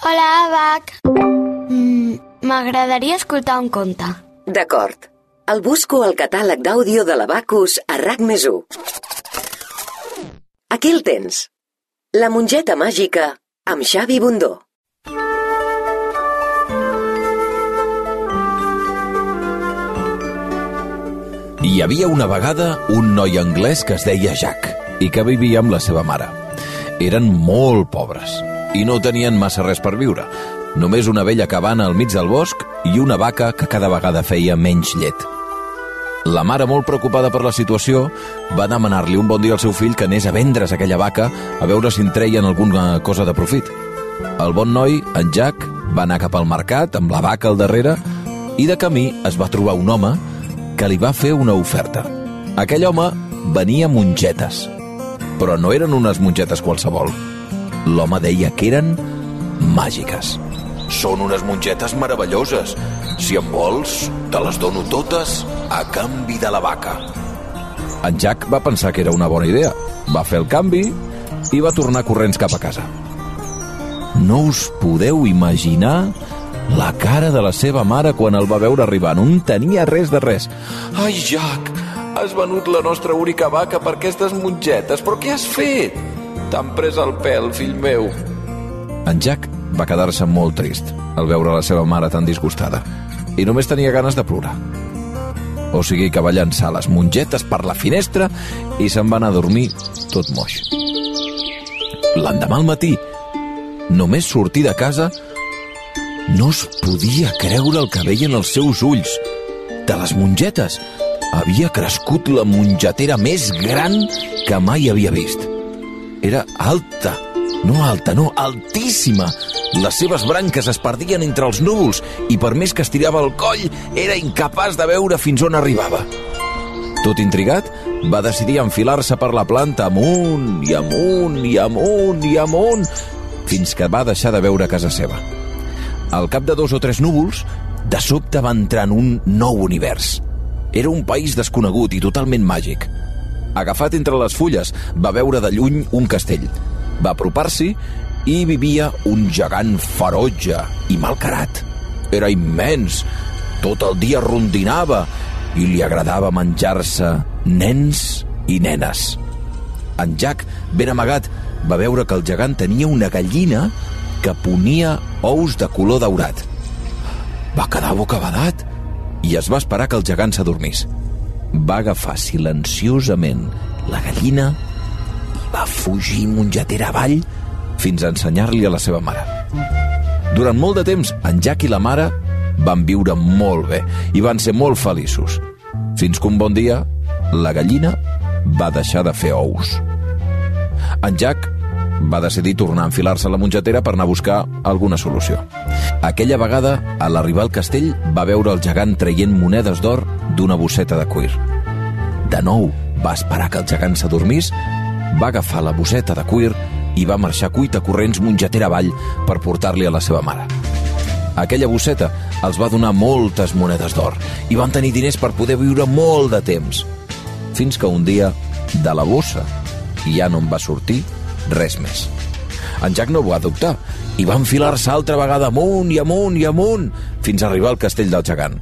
Hola, Abac. M'agradaria escoltar un conte. D'acord. El busco al catàleg d'àudio de l'Abacus a RAC+1. Aquí el tens. La mongeta màgica amb Xavi Bundó. Hi havia una vegada un noi anglès que es deia Jack i que vivia amb la seva mare. Eren molt pobres i no tenien massa res per viure. Només una vella cabana al mig del bosc i una vaca que cada vegada feia menys llet. La mare, molt preocupada per la situació, va demanar-li un bon dia al seu fill que anés a vendre's aquella vaca a veure si en treien alguna cosa de profit. El bon noi, en Jack, va anar cap al mercat amb la vaca al darrere i de camí es va trobar un home que li va fer una oferta. Aquell home venia mongetes, però no eren unes mongetes qualsevol. L'home deia que eren màgiques. Són unes mongetes meravelloses. Si en vols, te les dono totes a canvi de la vaca. En Jack va pensar que era una bona idea. Va fer el canvi i va tornar corrents cap a casa. No us podeu imaginar la cara de la seva mare quan el va veure arribar. No en tenia res de res. Ai, Jack, has venut la nostra única vaca per aquestes mongetes. Però què has fet? T'han pres el pèl, fill meu. En Jack va quedar-se molt trist al veure la seva mare tan disgustada i només tenia ganes de plorar. O sigui que va llançar les mongetes per la finestra i se'n va anar a dormir tot moix. L'endemà al matí, només sortir de casa, no es podia creure el que veien els seus ulls. De les mongetes havia crescut la mongetera més gran que mai havia vist. Era alta, altíssima. Les seves branques es perdien entre els núvols i per més que estirava el coll, era incapaç de veure fins on arribava. Tot intrigat, va decidir enfilar-se per la planta amunt i amunt i amunt i amunt, fins que va deixar de veure casa seva. Al cap de 2 o 3 núvols, de sobte va entrar en un nou univers. Era un país desconegut i totalment màgic. Agafat entre les fulles, va veure de lluny un castell. Va apropar-s'hi i vivia un gegant ferotge i malcarat. Era immens, tot el dia rondinava i li agradava menjar-se nens i nenes. En Jack, ben amagat, va veure que el gegant tenia una gallina que ponia ous de color daurat. Va quedar bocabadat i es va esperar que el gegant s'adormís. Va agafar silenciosament la gallina i va fugir mongetera avall fins a ensenyar-li a la seva mare. Durant molt de temps, en Jack i la mare van viure molt bé i van ser molt feliços, fins que un bon dia la gallina va deixar de fer ous. En Jack va decidir tornar a enfilar-se a la mongetera per anar a buscar alguna solució. Aquella vegada, a l'arribar al castell, va veure el gegant traient monedes d'or d'una bosseta de cuir. De nou, va esperar que el gegant s'adormís, va agafar la bosseta de cuir i va marxar cuita corrents mongetera avall per portar-li a la seva mare. Aquella bosseta els va donar moltes monedes d'or i van tenir diners per poder viure molt de temps. Fins que un dia, de la bossa, ja no en va sortir res més. En Jack no ho va dubtar i va enfilar-se altra vegada amunt i amunt i amunt fins a arribar al castell del gegant.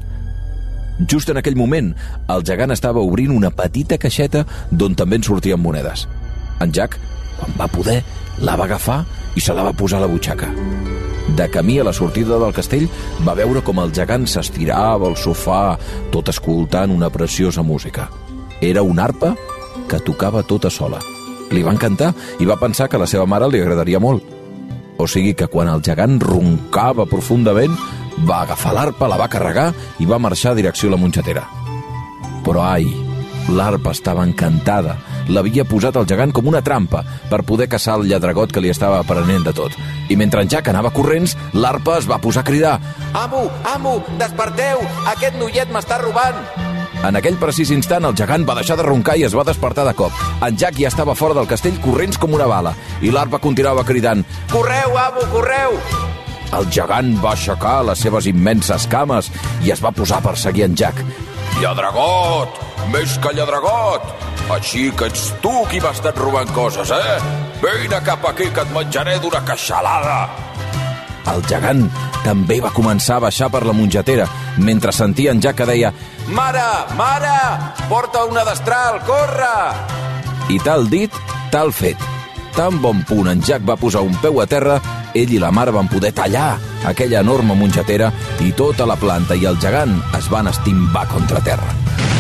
Just en aquell moment, el gegant estava obrint una petita caixeta d'on també en sortien monedes. En Jack, quan va poder, la va agafar i se la va posar a la butxaca. De camí a la sortida del castell, va veure com el gegant s'estirava al sofà, tot escoltant una preciosa música. Era una arpa que tocava tota sola. Li va encantar i va pensar que a la seva mare li agradaria molt. O sigui que quan el gegant roncava profundament, va agafar l'arpa, la va carregar i va marxar a direcció a la mongetera. Però ai, l'arpa estava encantada. L'havia posat el gegant com una trampa per poder caçar el lladregot que li estava aprenent de tot. I mentre en Jack anava corrents, l'arpa es va posar a cridar: «Amo, amo, desperteu! Aquest noiet m'està robant!» En aquell precís instant, el gegant va deixar de roncar i es va despertar de cop. En Jack ja estava fora del castell corrents com una bala i l'arpa continuava cridant: «Correu, amo, correu!» El gegant va aixecar les seves immenses cames i es va posar a perseguir en Jack. «Lladregot! Més que lladregot! Així que ets tu qui m'ha estat robant coses, eh? Vine cap aquí que et menjaré d'una queixalada!» El gegant també va començar a baixar per la mongetera, mentre sentia en Jack que deia «Mare, mare, porta una destral, corre!» I tal dit, tal fet. Tan bon punt en Jack va posar un peu a terra, ell i la mare van poder tallar aquella enorme mongetera i tota la planta i el gegant es van estimbar contra terra.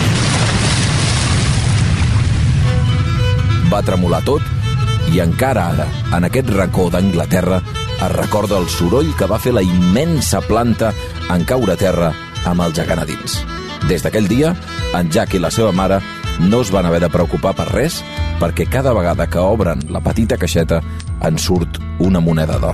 Va tremolar tot i encara ara, en aquest racó d'Anglaterra, es recorda el soroll que va fer la immensa planta en caure a terra amb el gegant a dins. Des d'aquell dia, en Jack i la seva mare no es van haver de preocupar per res, perquè cada vegada que obren la petita caixeta en surt una moneda d'or.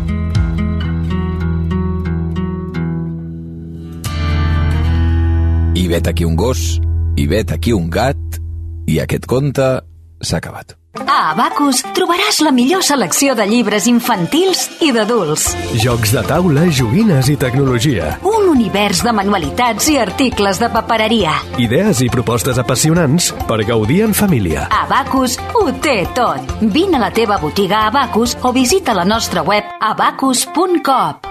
I vet aquí un gos, i vet aquí un gat, i aquest conte s'ha acabat. A Abacus trobaràs la millor selecció de llibres infantils i d'adults. Jocs de taula, joguines i tecnologia. Un univers de manualitats i articles de papereria. Idees i propostes apassionants per gaudir en família. Abacus ho té tot. Vine a la teva botiga Abacus o visita la nostra web abacus.coop.